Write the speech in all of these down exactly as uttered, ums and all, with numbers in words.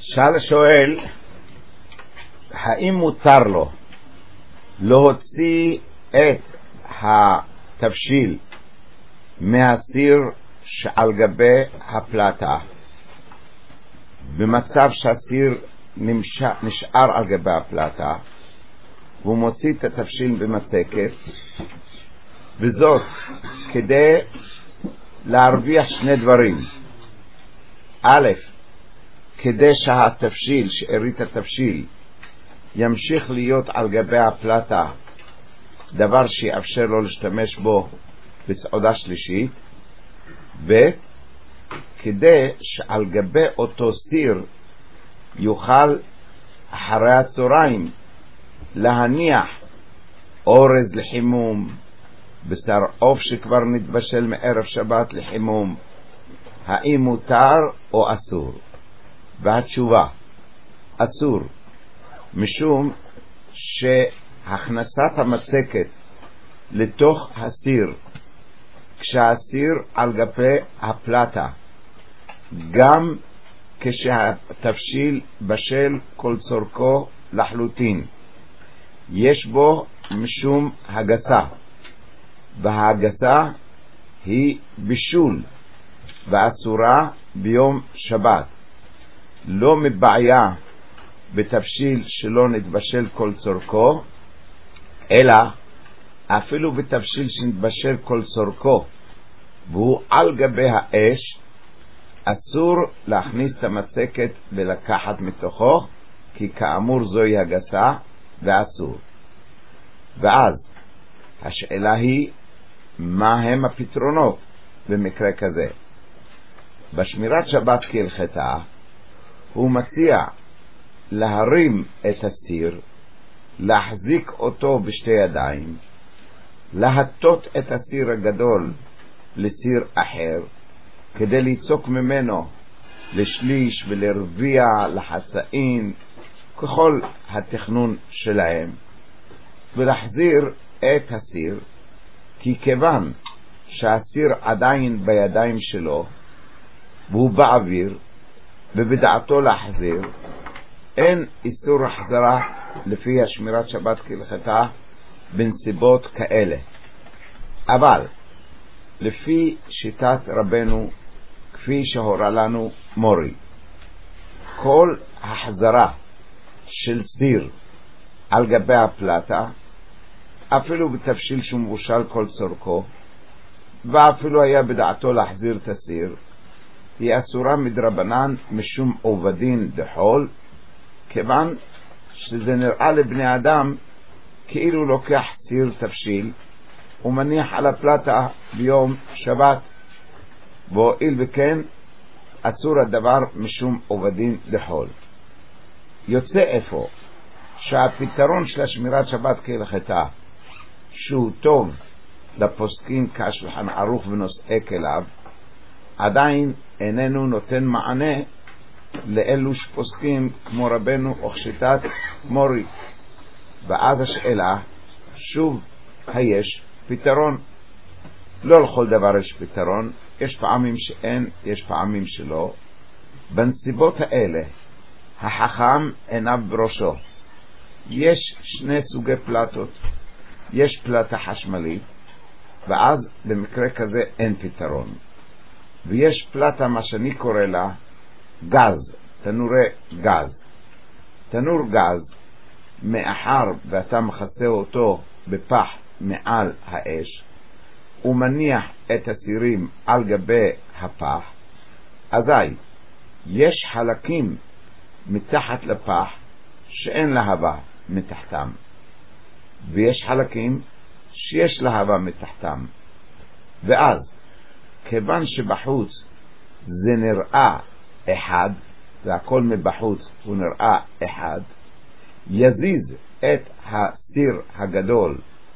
שאל השואל, האם מותר לו להוציא את התבשיל מהסיר שעל גבי הפלטה במצב שהסיר נשאר על גבי הפלטה והוא מוציא את התבשיל במצקת, וזאת כדי להרוויח שני דברים. א', כדי שהתבשיל, שארית התבשיל, ימשיך להיות על גבי הפלטה, דבר שיאפשר לו להשתמש בו בסעודה שלישית. ב', כדי שעל גבי אותו סיר יוכל אחרי הצהריים להניח אורז לחימום, בשר עוף שכבר נתבשל מערב שבת לחימום. האם מותר או אסור? והתשובה, אסור, משום שהכנסת המצקת לתוך הסיר כשהסיר על גבי הפלטה, גם כשהתבשיל בשל כל צורכו לחלוטין, יש בו משום הגסה, וההגסה היא בישול ואסורה ביום שבת, לא מבעיה בתבשיל שלא נתבשל כל צורכו, אלא אפילו בתבשיל שנתבשל כל צורכו והוא על גבי האש, אסור להכניס את המצקת ולקחת מתוכו, כי כאמור זוהי הגסה ואסור. ואז השאלה היא, מה הם הפתרונות במקרה כזה? בשמירת שבת כהלכתה הוא מציע להרים את הסיר, להחזיק אותו בשתי ידיים, להטות את הסיר הגדול לסיר אחר כדי ליצוק ממנו לשליש ולרביע, לחצאין, ככל התכנון שלהם, ולהחזיר את הסיר, כי כיוון שהסיר עדיין בידיים שלו והוא באוויר ובדעתו להחזיר, אין איסור החזרה לפי השמירת שבת כהלכתה בנסיבות כאלה. אבל לפי שיטת רבנו, כפי שהורה לנו מורי, כל החזרה של סיר על גבי הפלטה, אפילו בתבשיל שמבושל כל צורכו, ואפילו היה בדעתו להחזיר את הסיר, היא אסורה מדרבנן משום עובדין דחול, כיוון שזה נראה לבני אדם כאילו לוקח סיר תבשיל ומניח על הפלטה ביום שבת, והואיל וכן אסור הדבר משום עובדין דחול. יוצא איפה שהפתרון של השמירת שבת כהלכתה, שהוא טוב לפוסקים כשולחן ערוך ונושאי כליו, עדיין איננו נותן מענה לאלו שפוסקים כמו רבנו או שיטת מורי. ואז השאלה, שוב, היש פתרון? לא לכל דבר יש פתרון, יש פעמים שאין, יש פעמים שלא. בנסיבות האלה החכם עיניו בראשו. יש שני סוגי פלטות, יש פלטה חשמלית, ואז במקרה כזה אין פתרון, ויש פלטה, מה שאני קורא לה גז, תנורי גז. תנור גז, מאחר ואתה מכסה אותו בפח מעל האש ומניח את הסירים על גבי הפח, אזי יש חלקים מתחת לפח שאין להבה מתחתם, ויש חלקים שיש להבה מתחתם. ואז כיוון שבחוץ זה נראה אחד, והכל מבחוץ הוא נראה אחד, יזיז את הסיר הגדול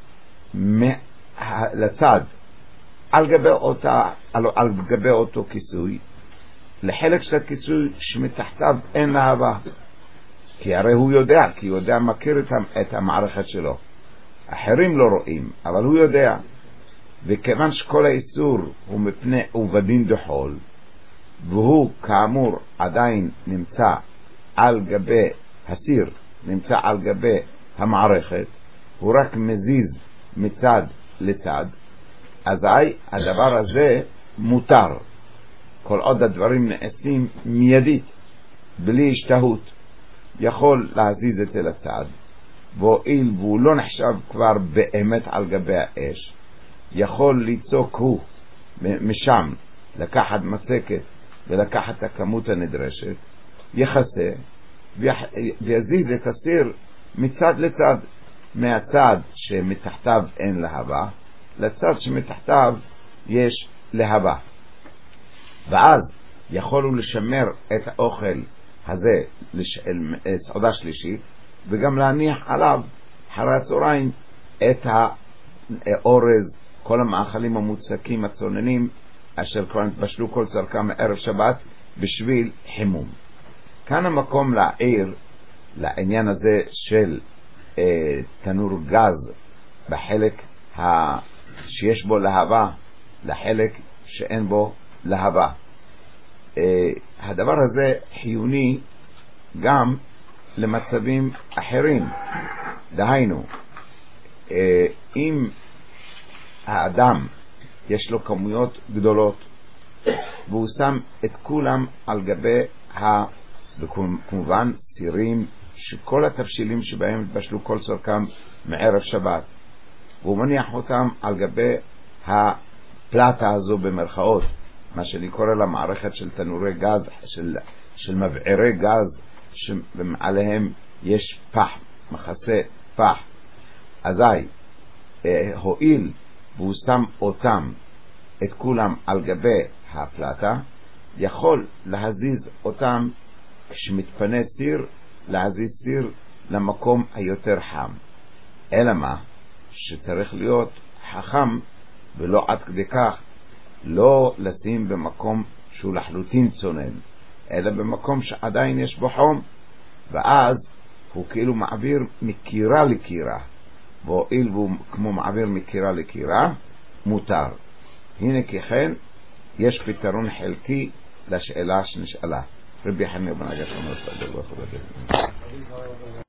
לצד על גבי אותה, על, על גבי אותו כיסוי, לחלק של הכיסוי שמתחתיו אין להבה, כי הרי הוא יודע, כי הוא יודע, מכיר את, את המערכת שלו. אחרים לא רואים, אבל הוא יודע. וכיוון שכל האיסור הוא מפני עובדין דחול, והוא כאמור עדיין נמצא על גבי הסיר, נמצא על גבי המערכת, הוא רק מזיז מצד לצד, אזי הדבר הזה מותר, כל עוד הדברים נעשים מיידית, בלי השתהות, יכול להזיז את זה לצד, והואיל והוא לא נחשב כבר באמת על גבי האש, יכול ליצוק הוא משם, לקחת מצקת ולקחת את הכמות הנדרשת, יחסה ויזיז את הסיר מצד לצד, מהצד שמתחתיו אין להבה לצד שמתחתיו יש להבה, ואז יכולו לשמר את האוכל הזה לסעודה שלישית, וגם להניח עליו אחרי הצהריים את האורז, כל המאכלים המוצקים הצוננים אשר כבר התבשלו כל צרכם מערב שבת בשביל חימום. כאן המקום להעיר לעניין הזה של אה, תנור גז בחלק ה... שיש בו להבה לחלק שאין בו להבה. אה, הדבר הזה חיוני גם למצבים אחרים, דהיינו אה, אם האדם יש לו כמויות גדולות והוא שם את כולם על גבי ה... וכמובן סירים שכל התבשילים שבהם התבשלו כל צורכם מערב שבת, והוא מניח אותם על גבי הפלטה הזו במרכאות, מה שאני קורא לה מערכת של תנורי גז, של, של מבערי גז שמעליהם יש פח, מחסה פח, אזי הועיל והוא שם אותם את כולם על גבי הפלטה, יכול להזיז אותם כשמתפנה סיר, להזיז סיר למקום היותר חם, אלא מה שצריך להיות חכם ולא עד כדי כך לא לשים במקום שהוא לחלוטין צונן, אלא במקום שעדיין יש בו חום, ואז הוא כאילו מעביר מקירה לקירה, והואיל והוא כמו מעביר מקירה לקירה מותר. הנה ככן יש פתרון חלקי לשאלה שנשאלה. רבי חנינא בן עגשיא אומר